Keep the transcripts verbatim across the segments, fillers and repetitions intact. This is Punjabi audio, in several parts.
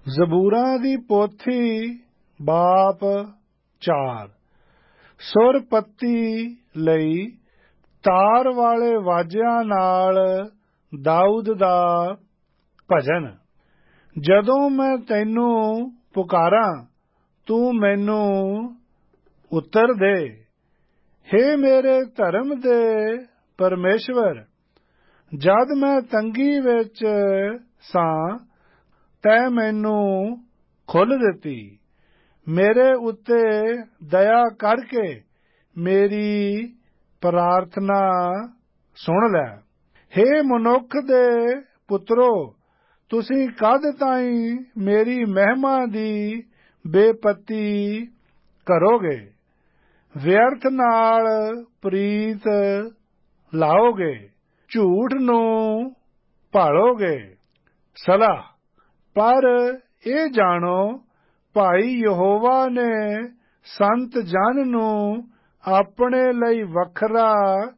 ਜ਼ਬੂਰਾਂ ਦੀ ਪੋਥੀ ਬਾਪ ਚਾਰ। ਸੁਰ ਪੱਤੀ ਲਈ ਤਾਰ ਵਾਲੇ ਵਾਜਿਆਂ ਨਾਲ ਦਾਊਦ ਦਾ ਭਜਨ। ਜਦੋਂ ਮੈਂ ਤੈਨੂੰ ਪੁਕਾਰਾਂ ਤੂੰ ਮੈਨੂੰ ਉੱਤਰ ਦੇ। ਹੇ ਮੇਰੇ ਧਰਮ ਦੇ ਪਰਮੇਸ਼ਵਰ, ਜਦ ਮੈਂ ਤੰਗੀ ਵਿੱਚ ਸਾਂ ਤੈਂ ਮੈਨੂੰ ਖੁੱਲ੍ਹ ਦਿੱਤੀ। ਮੇਰੇ ਉੱਤੇ ਦਇਆ ਕਰਕੇ ਮੇਰੀ ਪ੍ਰਾਰਥਨਾ ਸੁਣ ਲੈ। ਹੇ ਮਨੁੱਖ ਦੇ ਪੁੱਤਰੋ, ਤੁਸੀਂ ਕਦ ਤਾਈਂ ਮੇਰੀ ਮਹਿਮਾ ਦੀ ਬੇਪੱਤੀ ਕਰੋਗੇ? ਵਿਅਰਥ ਨਾਲ ਪ੍ਰੀਤ ਲਾਓਗੇ, ਝੂਠ ਨੂੰ ਭਾਲੋਗੇ। ਸਲਾਹ। ਪਰ ਇਹ ਜਾਣੋ, ਭਾਈ ਯਹੋਵਾ ਨੇ ਸੰਤ ਜਨ ਨੂੰ ਆਪਣੇ ਲਈ ਵੱਖਰਾ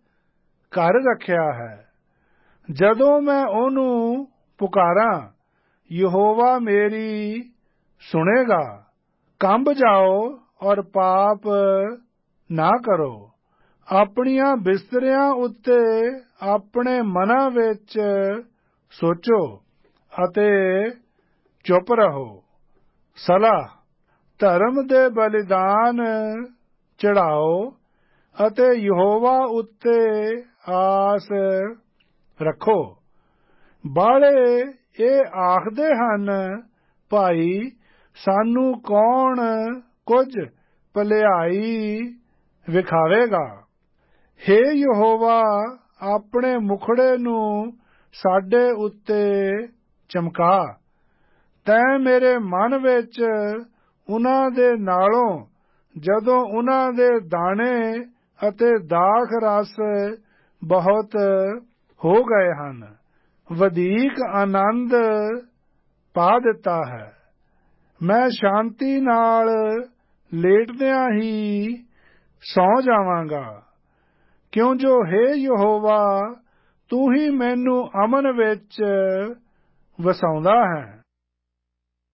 ਘਰ ਰੱਖਿਆ ਹੈ। ਜਦੋਂ ਮੈਂ ਉਹਨੂੰ ਪੁਕਾਰਾਂ ਯਹੋਵਾ ਮੇਰੀ ਸੁਣੇਗਾ। ਕੰਬ ਜਾਓ ਔਰ ਪਾਪ ਨਾ ਕਰੋ। ਆਪਣੀਆਂ ਬਿਸਤਰਿਆਂ ਉੱਤੇ ਆਪਣੇ ਮਨਾਂ ਵਿੱਚ ਸੋਚੋ ਅਤੇ ਚੁੱਪ ਰਹੋ। ਸਲਾਹ। ਧਰਮ ਦੇ ਬਲਿਦਾਨ ਚੜਾਓ ਅਤੇ ਯਹੋਵਾ ਉੱਤੇ ਆਸ ਰੱਖੋ। ਬਾਹਲੇ ਇਹ ਆਖਦੇ ਹਨ, ਭਾਈ ਸਾਨੂੰ ਕੌਣ ਕੁਝ ਭਲਾਈ ਵਿਖਾਵੇਗਾ? ਹੇ ਯਹੋਵਾ, ਆਪਣੇ ਮੁਖੜੇ ਨੂੰ ਸਾਡੇ ਉੱਤੇ ਚਮਕਾ। ਤੈਂ ਮੇਰੇ ਮਨ ਵਿੱਚ ਉਨ੍ਹਾਂ ਦੇ ਨਾਲੋਂ, ਜਦੋਂ ਉਨ੍ਹਾਂ ਦੇ ਦਾਣੇ ਅਤੇ ਦਾਖ ਰਸ ਬਹੁਤ ਹੋ ਗਏ ਹਨ, ਵਧੀਕ ਆਨੰਦ ਪਾ ਦਿੱਤਾ ਹੈ। ਮੈਂ ਸ਼ਾਂਤੀ ਨਾਲ ਲੇਟਦਿਆਂ ਹੀ ਸੌਂ ਜਾਵਾਂਗਾ, ਕਿਉਂ ਜੋ ਹੇ ਯਹੋਵਾ, ਤੂੰ ਹੀ ਮੈਨੂੰ ਅਮਨ ਵਿੱਚ ਵਸਾਉਂਦਾ ਹੈ।